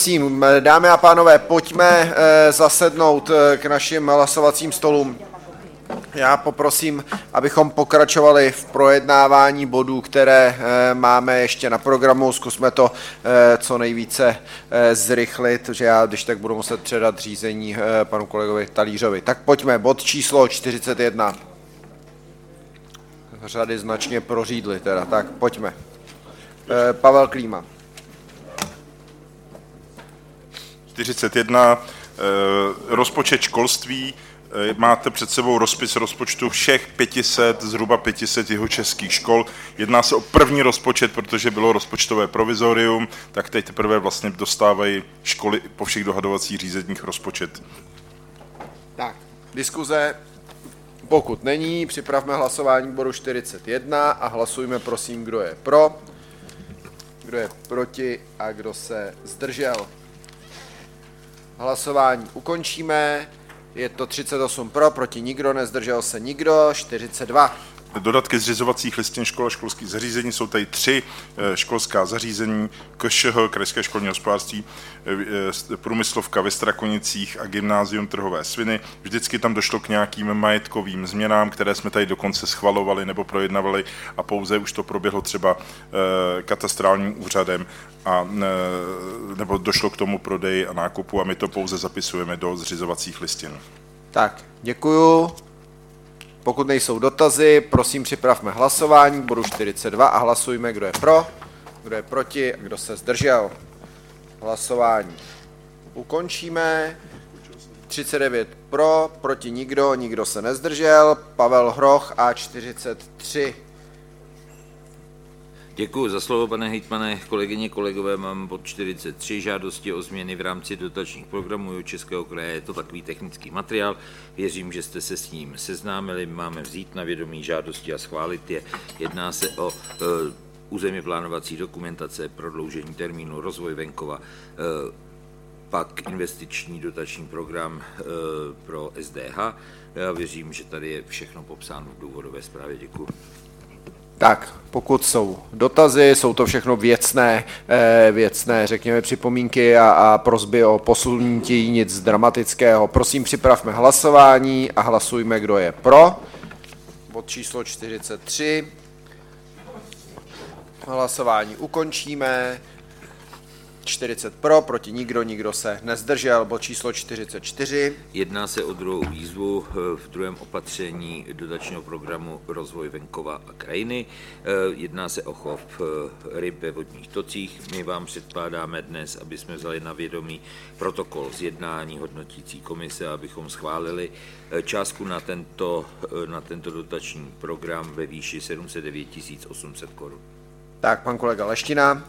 Dámy a pánové, pojďme zasednout k našim hlasovacím stolům. Já poprosím, abychom pokračovali v projednávání bodů, které máme ještě na programu. Zkusme to co nejvíce zrychlit, že já když tak budu muset předat řízení panu kolegovi Talířovi. Tak pojďme, bod číslo 41. Řady značně prořídly teda, tak pojďme. Pavel Klíma. 41. Rozpočet školství. Máte před sebou rozpis rozpočtu všech 500, zhruba 500 jihočeských škol. Jedná se o první rozpočet, protože bylo rozpočtové provizorium, tak teď teprve vlastně dostávají školy po všech dohadovacích řízeních rozpočet. Tak, diskuze. Pokud není, připravme hlasování bodu 41 a hlasujme prosím, kdo je pro, kdo je proti a kdo se zdržel. Hlasování ukončíme. Je to 38 pro, proti nikdo, nezdržel se nikdo, 42. Dodatky zřizovacích listin škol a školských zařízení jsou tady 3 školská zařízení, KŠH, Krajské školní hospodářství, Průmyslovka ve Strakonicích a Gymnázium Trhové Sviny. Vždycky tam došlo k nějakým majetkovým změnám, které jsme tady dokonce schvalovali nebo projednavali a pouze už to proběhlo třeba katastrálním úřadem nebo došlo k tomu prodeji a nákupu a my to pouze zapisujeme do zřizovacích listin. Tak, děkuju. Pokud nejsou dotazy, prosím připravme hlasování k bodu 42 a hlasujme, kdo je pro, kdo je proti a kdo se zdržel. Hlasování ukončíme. 39 pro, proti nikdo, nikdo se nezdržel. Pavel Hroch A43. Děkuji za slovo, pane hejtmane. Kolegyně, kolegové, mám bod 43 žádosti o změny v rámci dotačních programů Českého kraje. Je to takový technický materiál. Věřím, že jste se s ním seznámili. Máme vzít na vědomí žádosti a schválit je. Jedná se o územně plánovací dokumentace, prodloužení termínu, rozvoj venkova, pak investiční dotační program pro SDH. Já věřím, že tady je všechno popsáno v důvodové zprávě. Děkuji. Tak, pokud jsou dotazy, jsou to všechno věcné, řekněme, připomínky a prosby o posunutí, nic dramatického. Prosím, připravme hlasování a hlasujme, kdo je pro. Bod číslo 43. Hlasování ukončíme. 40 pro, proti nikdo, nikdo se nezdržel. Bod číslo 44. Jedná se o druhou výzvu v druhém opatření dotačního programu Rozvoj venkova a krajiny. Jedná se o chov ryb ve vodních tocích. My vám předkládáme dnes, aby jsme vzali na vědomí protokol z jednání hodnotící komise, abychom schválili částku na tento dotační program ve výši 709 800 korun. Tak, pan kolega Leština.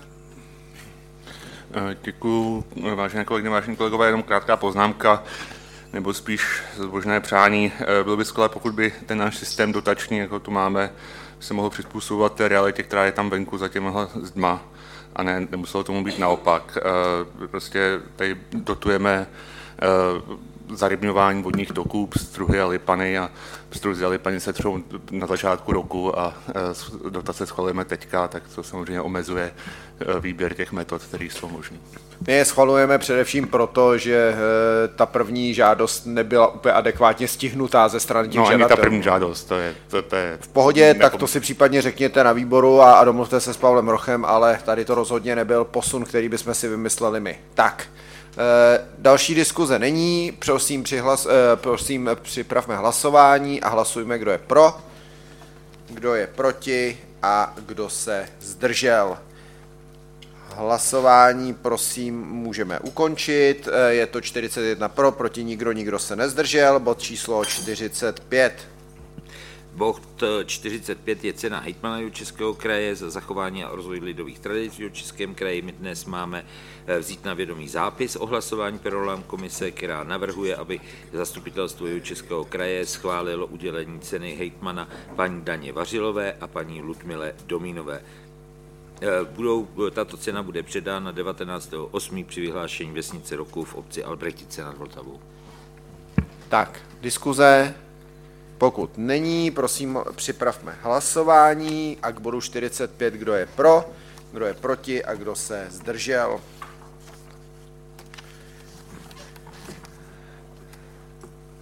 Děkuju, vážené kolegyně, vážení kolegové, jenom krátká poznámka, nebo spíš zbožné přání. Bylo by skvělé, pokud by ten náš systém dotační, jako tu máme, se mohl přizpůsobovat té realitě, která je tam venku za těma zdma, a nemuselo tomu být naopak. Prostě tady dotujeme zarybňování vodních toků, pstruhy a lipany a pstruhy a lipany se třou na začátku roku a dotace schvalujeme teďka, tak to samozřejmě omezuje výběr těch metod, které jsou možné. My je schvalujeme především proto, že ta první žádost nebyla úplně adekvátně stihnutá ze strany těch žadatelů. No, ani ta první žádost, to je v pohodě, tak to si případně řekněte na výboru a domluvte se s Pavlem Rochem, ale tady to rozhodně nebyl posun, který bychom si vymysleli my. Tak, další diskuze není, prosím připravme hlasování a hlasujme, kdo je pro, kdo je proti a kdo se zdržel. Hlasování, prosím, můžeme ukončit. Je to 41 pro, proti nikdo, nikdo se nezdržel. Bod číslo 45. Bod 45 je cena hejtmana Českého kraje za zachování a rozvoj lidových tradicí v Českém kraji. My dnes máme vzít na vědomí zápis o hlasování Perolám komise, která navrhuje, aby zastupitelstvo Českého kraje schválilo udělení ceny hejtmana paní Daně Vařilové a paní Ludmile Domínové. Tato cena bude předána 19.8. při vyhlášení vesnice roku v obci Albrechtice nad Vltavou. Tak, diskuze. Pokud není, prosím, připravme hlasování a k bodu 45, kdo je pro, kdo je proti a kdo se zdržel.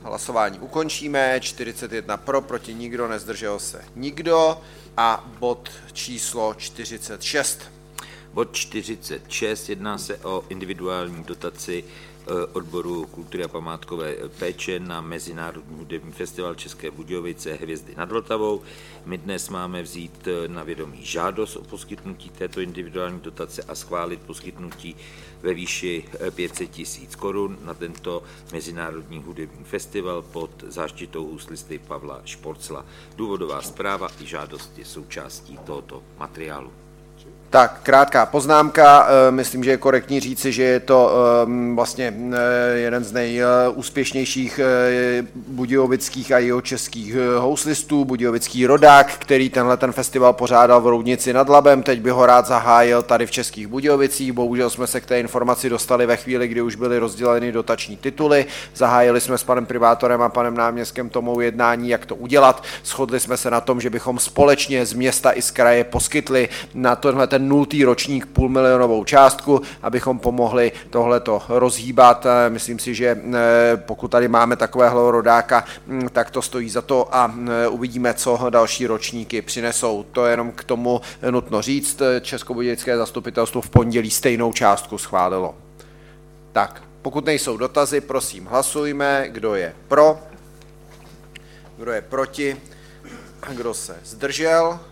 Hlasování ukončíme. 41 pro, proti nikdo, nezdržel se nikdo. A bod číslo 46. Bod 46, jedná se o individuální dotaci odboru kultury a památkové péče na Mezinárodní hudební festival České Budějovice Hvězdy nad Vltavou. My dnes máme vzít na vědomí žádost o poskytnutí této individuální dotace a schválit poskytnutí ve výši 500 000 korun na tento Mezinárodní hudební festival pod záštitou houslisty Pavla Šporcla. Důvodová zpráva i žádost je součástí tohoto materiálu. Tak, krátká poznámka. Myslím, že je korektní říci, že je to vlastně jeden z nejúspěšnějších budějovických a jihočeských houslistů, budějovický rodák, který ten festival pořádal v Roudnici nad Labem. Teď by ho rád zahájil tady v Českých Budějovicích. Bohužel jsme se k té informaci dostali ve chvíli, kdy už byly rozděleny dotační tituly. Zahájili jsme s panem primátorem a panem náměstkem Tomou jednání, jak to udělat. Shodli jsme se na tom, že bychom společně z města i z kraje poskytli na ten 0. ročník půlmilionovou částku, abychom pomohli tohleto rozhýbat. Myslím si, že pokud tady máme takového rodáka, tak to stojí za to a uvidíme, co další ročníky přinesou. To je jenom k tomu nutno říct. Českobudějovické zastupitelstvo v pondělí stejnou částku schválilo. Tak, pokud nejsou dotazy, prosím, hlasujme. Kdo je pro? Kdo je proti? Kdo se zdržel?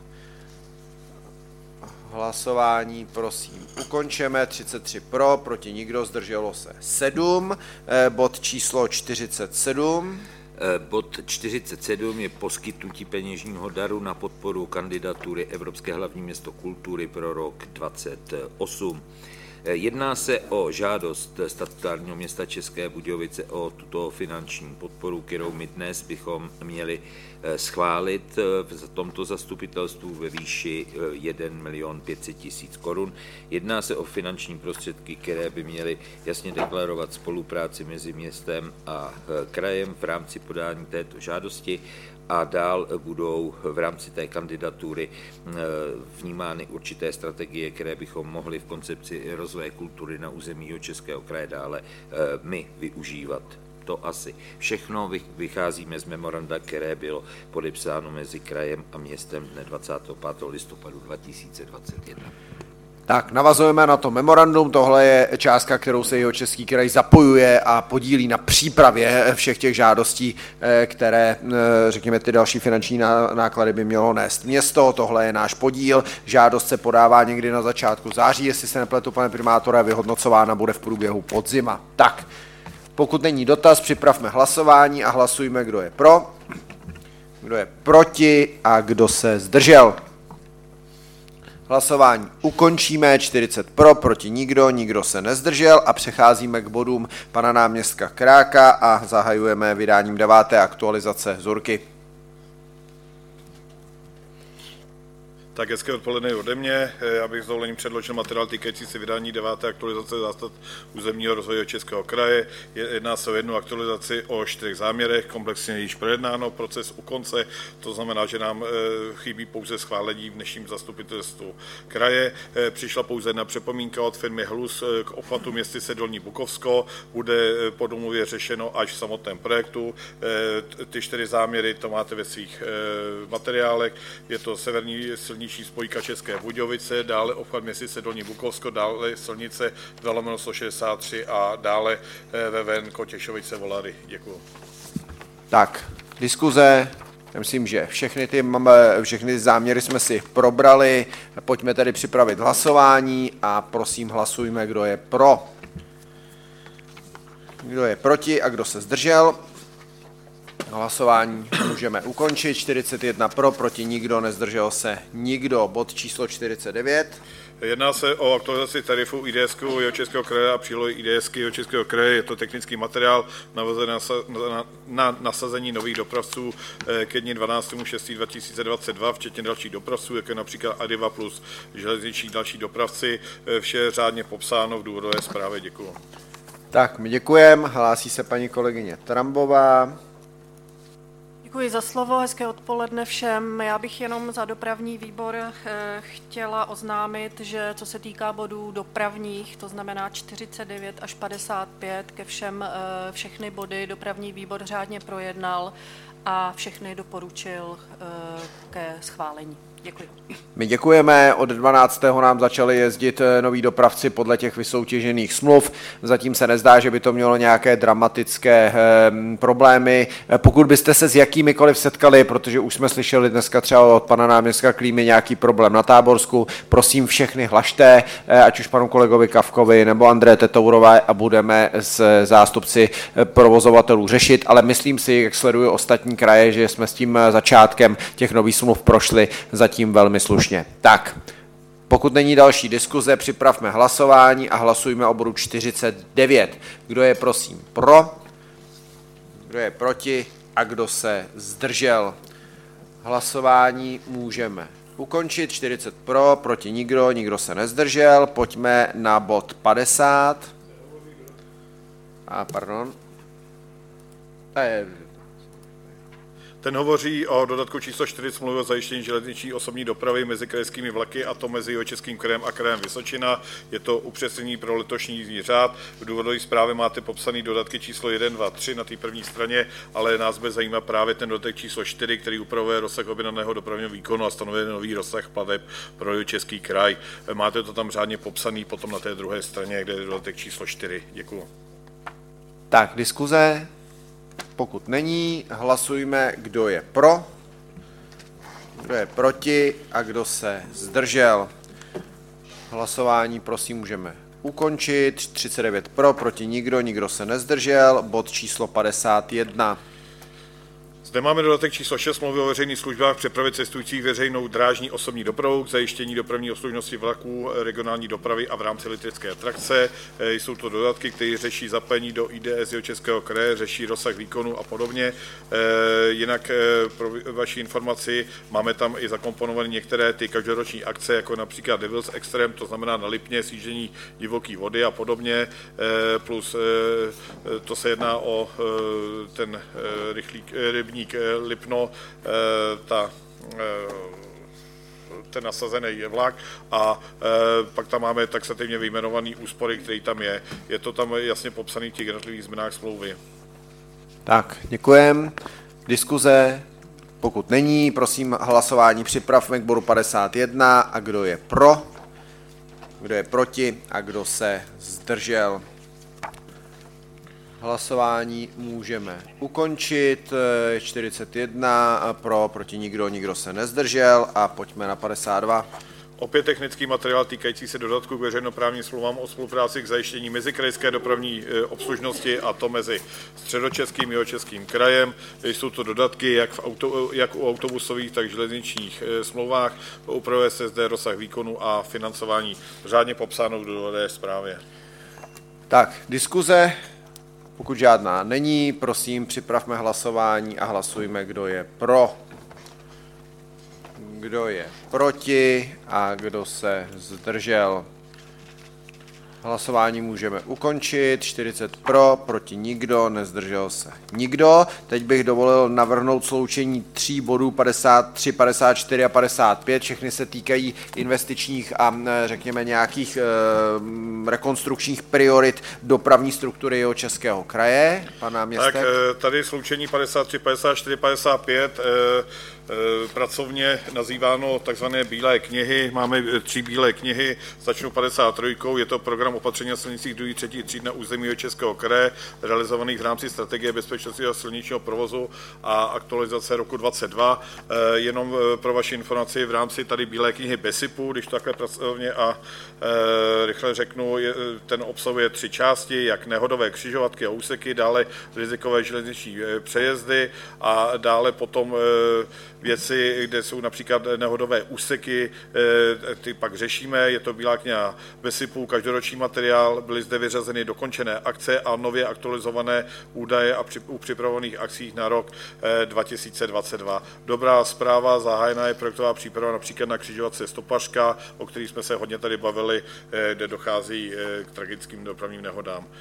Hlasování, prosím, ukončeme. 33 pro, proti nikdo, zdrželo se 7. Bod číslo 47. Bod 47 je poskytnutí peněžního daru na podporu kandidatury Evropské hlavní město kultury pro rok 2028. Jedná se o žádost statutárního města České Budějovice o tuto finanční podporu, kterou my dnes bychom měli schválit v tomto zastupitelstvu ve výši 1 500 000 korun. Jedná se o finanční prostředky, které by měly jasně deklarovat spolupráci mezi městem a krajem v rámci podání této žádosti a dál budou v rámci té kandidatury vnímány určité strategie, které bychom mohli v koncepci rozvoje kultury na území Českého kraje dále my využívat. To asi všechno. Vycházíme z memoranda, které bylo podepsáno mezi krajem a městem dne 25. listopadu 2021. Tak, navazujeme na to memorandum. Tohle je částka, kterou se Jihočeský kraj zapojuje a podílí na přípravě všech těch žádostí, které, řekněme, ty další finanční náklady by mělo nést město. Tohle je náš podíl. Žádost se podává někdy na začátku září, jestli se nepletu, pane primátore, vyhodnocována bude v průběhu podzima. Tak, pokud není dotaz, připravme hlasování a hlasujme, kdo je pro, kdo je proti a kdo se zdržel. Hlasování ukončíme, 40 pro, proti nikdo, nikdo se nezdržel a přecházíme k bodům pana náměstka Kráka a zahajujeme vydáním 9. aktualizace Zurky. Tak hezké odpoledne ode mě. Já bych s dovolením předložil materiál týkající se vydání 9. aktualizace zásad územního rozvoje Českého kraje. Jedná se o jednu aktualizaci o 4 záměrech, komplexně již projednáno, proces u konce, to znamená, že nám chybí pouze schválení v dnešním zastupitelstvu kraje. Přišla pouze jedna připomínka od firmy Hlus k obchvatu městyse Dolní Bukovsko, bude po domluvě řešeno až v samotném projektu. Ty 4 záměry to máte ve svých materiálech, je to severní silniční spojka České Budějovice, dále obchvat městyse Dolní Bukovsko, dále silnice 2/163 a dále VVN Kotěšovice Volary. Děkuju. Tak, diskuze. Já myslím, že všechny záměry jsme si probrali. Pojďme tedy připravit hlasování a prosím hlasujme, kdo je pro. Kdo je proti a kdo se zdržel. Hlasování můžeme ukončit. 41 pro, proti nikdo, nezdržel se nikdo. Bod číslo 49. Jedná se o aktualizaci tarifu IDSku Jihočeského kraje a přílohy IDSky Jihočeského kraje. Je to technický materiál navazený na nasazení nových dopravců ke dni 12.6.2022, včetně dalších dopravců, jako je například Adiva plus železniční další dopravci. Vše je řádně popsáno v důvodové zprávě. Děkuju. Tak, my děkujeme. Hlásí se paní kolegyně Trambová. Děkuji za slovo, hezké odpoledne všem. Já bych jenom za dopravní výbor chtěla oznámit, že co se týká bodů dopravních, to znamená 49 až 55, všechny body dopravní výbor řádně projednal a všechny doporučil ke schválení. Děkuji. My děkujeme, od 12. nám začali jezdit noví dopravci podle těch vysoutěžených smluv, zatím se nezdá, že by to mělo nějaké dramatické problémy. Pokud byste se s jakýmikoliv setkali, protože už jsme slyšeli dneska třeba od pana náměstka Klímy nějaký problém na Táborsku, prosím všechny hlašte, ať už panu kolegovi Kavkovi nebo André Tetourové a budeme s zástupci provozovatelů řešit, ale myslím si, jak sleduju ostatní kraje, že jsme s tím začátkem těch nových smluv prošli zatím velmi slušně. Tak, pokud není další diskuze, připravme hlasování a hlasujme o bodu 49. Kdo je prosím pro, kdo je proti a kdo se zdržel. Hlasování můžeme ukončit. 40 pro, proti nikdo, nikdo se nezdržel. Pojďme na bod 50. Pardon. Ten hovoří o dodatku číslo 4 smlouvy o zajištění železniční osobní dopravy mezi krajskými vlaky, a to mezi Jihočeským krajem a krajem Vysočina. Je to upřesnění pro letošní jízdní řád. V důvodové zprávě máte popsaný dodatky číslo 1, 2, 3 na té první straně, ale nás by zajímá právě ten dodatek číslo 4, který upravuje rozsah objednaného dopravního výkonu a stanovuje nový rozsah plateb pro Jihočeský kraj. Máte to tam řádně popsaný potom na té druhé straně, kde je dodatek číslo 4. Děkuju. Tak, diskuze. Pokud není, hlasujme, kdo je pro, kdo je proti a kdo se zdržel. Hlasování prosím můžeme ukončit. 39 pro, proti nikdo, nikdo se nezdržel. Bod číslo 51. Zde máme dodatek číslo 6 smlouvy o veřejných službách přepravy cestujících veřejnou drážní osobní dopravou k zajištění dopravní obslužnosti vlaků regionální dopravy a v rámci elektrické atrakce. Jsou to dodatky, které řeší zapojení do IDS Jihočeského kraje, řeší rozsah výkonu a podobně. Jinak pro vaši informaci máme tam i zakomponované některé ty každoroční akce, jako například Devil's Extreme, to znamená na Lipně sjíždění divoké vody a podobně, plus to se jedná o ten rybník Lipno, ten nasazený vlak a pak tam máme taxativně vyjmenovaný úspory, který tam je. Je to tam jasně popsaný v těch jednotlivých změnách smlouvy. Tak, děkujem. Diskuze, pokud není, prosím hlasování připravme k bodu 51 a kdo je pro, kdo je proti a kdo se zdržel. Hlasování můžeme ukončit. 41 pro, proti nikdo, nikdo se nezdržel a pojďme na 52. Opět technický materiál týkající se dodatku k veřejnoprávním smlouvám o spolupráci k zajištění mezikrajské dopravní obslužnosti, a to mezi Středočeským a Jihočeským krajem. Jsou to dodatky jak u autobusových, tak železničních smlouvách. Upravuje se zde rozsah výkonu a financování řádně popsáno v důvodové zprávě. Tak, diskuze. Pokud žádná není, prosím, připravme hlasování a hlasujme, kdo je pro, kdo je proti a kdo se zdržel. Hlasování můžeme ukončit. 40 pro, proti nikdo, nezdržel se nikdo. Teď bych dovolil navrhnout sloučení 3 bodů 53, 54 a 55. Všechny se týkají investičních a řekněme nějakých rekonstrukčních priorit dopravní struktury Jihočeského kraje. Pan náměstek. Tak tady sloučení 53, 54, 55 pracovně nazýváno takzvané bílé knihy. Máme 3 bílé knihy, začnu 53, je to program opatření na silnicích druhé, třetí tříd na území Jihočeského kraje, realizovaných v rámci strategie bezpečnosti a silničního provozu a aktualizace roku 22. Jenom pro vaši informaci, v rámci tady bílé knihy BESIPu, když to takhle pracovně a rychle řeknu, ten obsahuje 3 části, jak nehodové křižovatky a úseky, dále rizikové železniční přejezdy a dále potom věci, kde jsou například nehodové úseky, ty pak řešíme, je to bílá kniha BESIPu, každoroční materiál, byly zde vyřazeny dokončené akce a nově aktualizované údaje a u připravovaných akcích na rok 2022. Dobrá zpráva, zahájená je projektová příprava například na křižovatce Stopařka, o kterých jsme se hodně tady bavili, kde dochází k tragickým dopravním nehodám.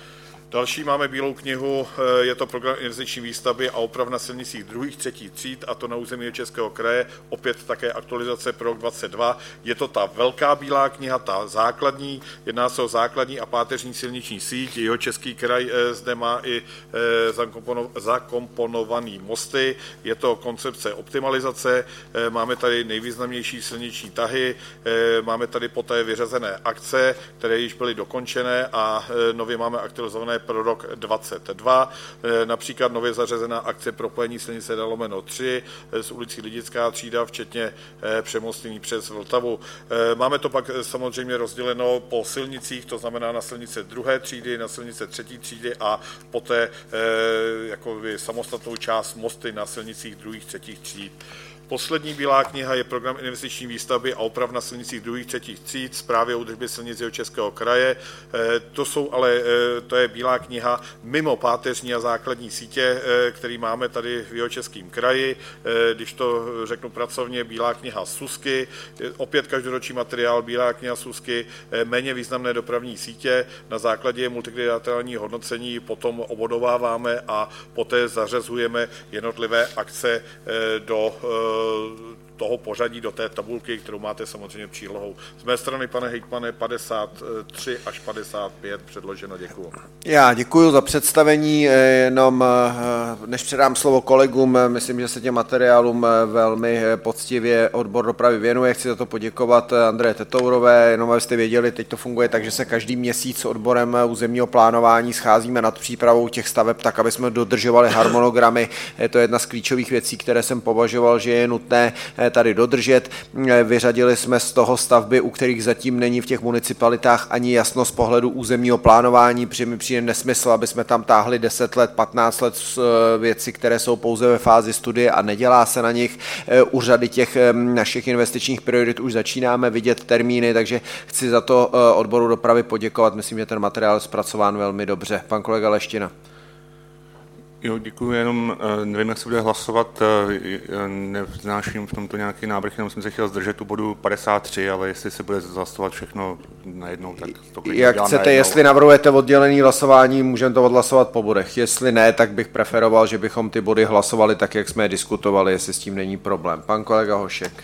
Další máme bílou knihu, je to program investiční výstavby a oprav na silnicích 2., 3. tříd, a to na území Českého kraje, opět také aktualizace pro rok 2022. Je to ta velká bílá kniha, ta základní, jedná se o základní a páteřní silniční síť. Jihočeský kraj zde má i zakomponovaný mosty, je to koncepce optimalizace, máme tady nejvýznamnější silniční tahy, máme tady poté vyřazené akce, které již byly dokončené a nově máme aktualizované pro rok 2022, například nově zařazená akce propojení silnice D/3 z ulicí Lidická třída, včetně přemostění přes Vltavu. Máme to pak samozřejmě rozděleno po silnicích, to znamená na silnice 2. třídy, na silnice 3. třídy a poté jako samostatnou část mosty na silnicích 2., 3. tříd. Poslední bílá kniha je program investiční výstavby a oprav na silnicích 2., 3. tříd, správy a údržby silnic Jihočeského kraje. To je bílá kniha mimo páteřní a základní sítě, který máme tady v Jihočeském kraji. Když to řeknu pracovně, bílá kniha SÚSky, opět každoroční materiál, bílá kniha SÚSky, méně významné dopravní sítě. Na základě multikriteriálního hodnocení potom obodováváme a poté zařazujeme jednotlivé akce do toho pořadí, do té tabulky, kterou máte samozřejmě přílohou. Z mé strany, pane hejtmane, 53 až 55 předloženo. Děkuju. Já děkuji za představení, jenom než předám slovo kolegům, myslím, že se těm materiálům velmi poctivě odbor dopravy věnuje. Chci za to poděkovat Andreje Tetourové, jenom abyste věděli, teď to funguje tak, že se každý měsíc s odborem územního plánování scházíme nad přípravou těch staveb tak, aby jsme dodržovali harmonogramy. Je to jedna z klíčových věcí, které jsem považoval, že je nutné tady dodržet. Vyřadili jsme z toho stavby, u kterých zatím není v těch municipalitách ani jasno z pohledu územního plánování, protože mi přijde nesmysl, aby jsme tam táhli 10 let, 15 let věci, které jsou pouze ve fázi studie a nedělá se na nich. U řady těch našich investičních priorit už začínáme vidět termíny, takže chci za to odboru dopravy poděkovat. Myslím, že ten materiál je zpracován velmi dobře. Pan kolega Leština. Jo, děkuji, jenom nevím, jak se bude hlasovat, nevznáším v tomto nějaký návrh, jenom jsem se chtěl zdržet u bodu 53, ale jestli se bude hlasovat všechno najednou, tak to klidně jak chcete, najednou. Jestli navrhujete oddělené hlasování, můžeme to odhlasovat po bodech, jestli ne, tak bych preferoval, že bychom ty body hlasovali tak, jak jsme je diskutovali, jestli s tím není problém. Pan kolega Hošek.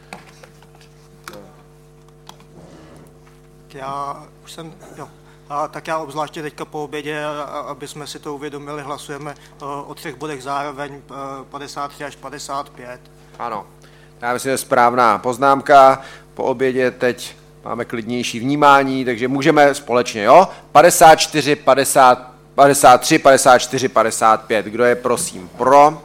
Tak já obzvláště teďka po obědě, aby jsme si to uvědomili, hlasujeme o 3 bodech zároveň, 53 až 55. Ano, já myslím, že je správná poznámka. Po obědě teď máme klidnější vnímání, takže můžeme společně, jo? 54, 50, 53, 54, 55. Kdo je prosím pro?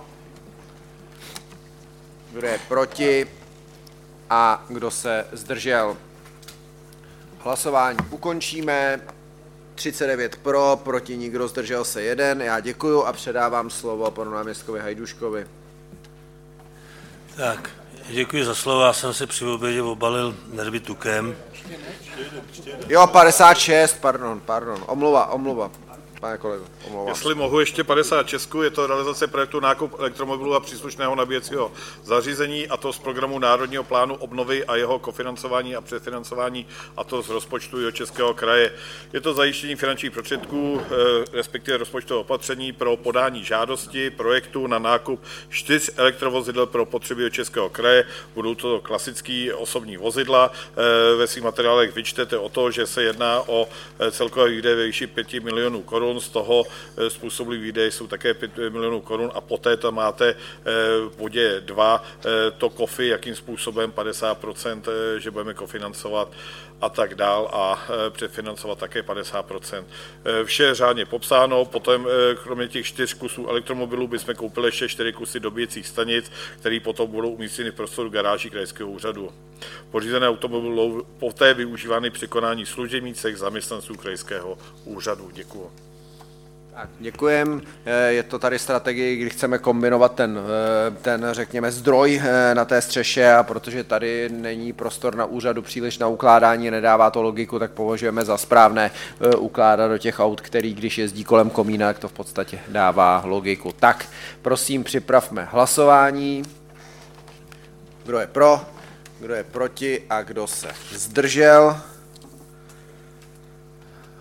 Kdo je proti? A kdo se zdržel? Hlasování ukončíme. 39 pro, proti nikdo, zdržel se 1. Já děkuju a předávám slovo panu náměstkovi Hajduškovi. Tak, děkuji za slovo, já jsem si při obědě obalil nervy tukem. Jo, 56, pardon, omluva. Pane kolego, omlouvám. Jestli mohu ještě 56, je to realizace projektu nákup elektromobilů a příslušného nabíjecího zařízení, a to z programu Národního plánu obnovy a jeho kofinancování a předfinancování, a to z rozpočtu Jihočeského kraje. Je to zajištění finančních prostředků, respektive rozpočtového opatření pro podání žádosti projektu na nákup 4 elektrovozidel pro potřeby Jihočeského kraje. Budou to klasický osobní vozidla. Ve svých materiálech vyčtete o to, že se jedná o celkové výdaje ve výši 5 milionů korun. Z toho způsobilý výdaje jsou také 5 milionů korun a poté tam máte v bodě 2 to KOFI, jakým způsobem 50%, že budeme kofinancovat a tak dál a předfinancovat také 50%. Vše řádně popsáno, potom kromě těch 4 kusů elektromobilů bychom koupili ještě 4 kusy dobíjecích stanic, které potom budou umístěny v prostoru garáží krajského úřadu. Pořízené automobily budou poté využívány při konání služebních cest zaměstnanců krajského úřadu. Děkuji. Tak, děkujem. Je to tady strategie, kdy chceme kombinovat ten řekněme, zdroj na té střeše, a protože tady není prostor na úřadu příliš na ukládání, nedává to logiku, tak považujeme za správné ukládat do těch aut, který když jezdí kolem komína, tak to v podstatě dává logiku. Tak, prosím, připravme hlasování. Kdo je pro, kdo je proti a kdo se zdržel?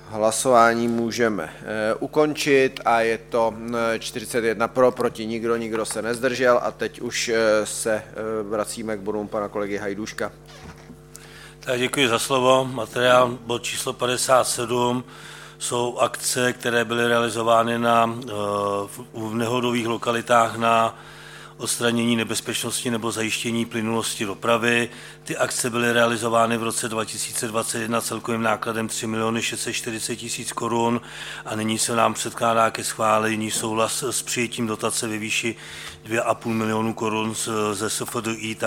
Hlasování můžeme ukončit a je to 41 pro, proti nikdo se nezdržel a teď už se vracíme k bodům pana kolegy Hajdúška. Tak děkuji za slovo. Materiál bod číslo 57 jsou akce, které byly realizovány v nehodových lokalitách na odstranění nebezpečnosti nebo zajištění plynulosti dopravy. Ty akce byly realizovány v roce 2021 celkovým nákladem 3 640 000 korun a nyní se nám předkládá ke schválení souhlas s přijetím dotace ve výši 2,5 milionu korun ze SFDI.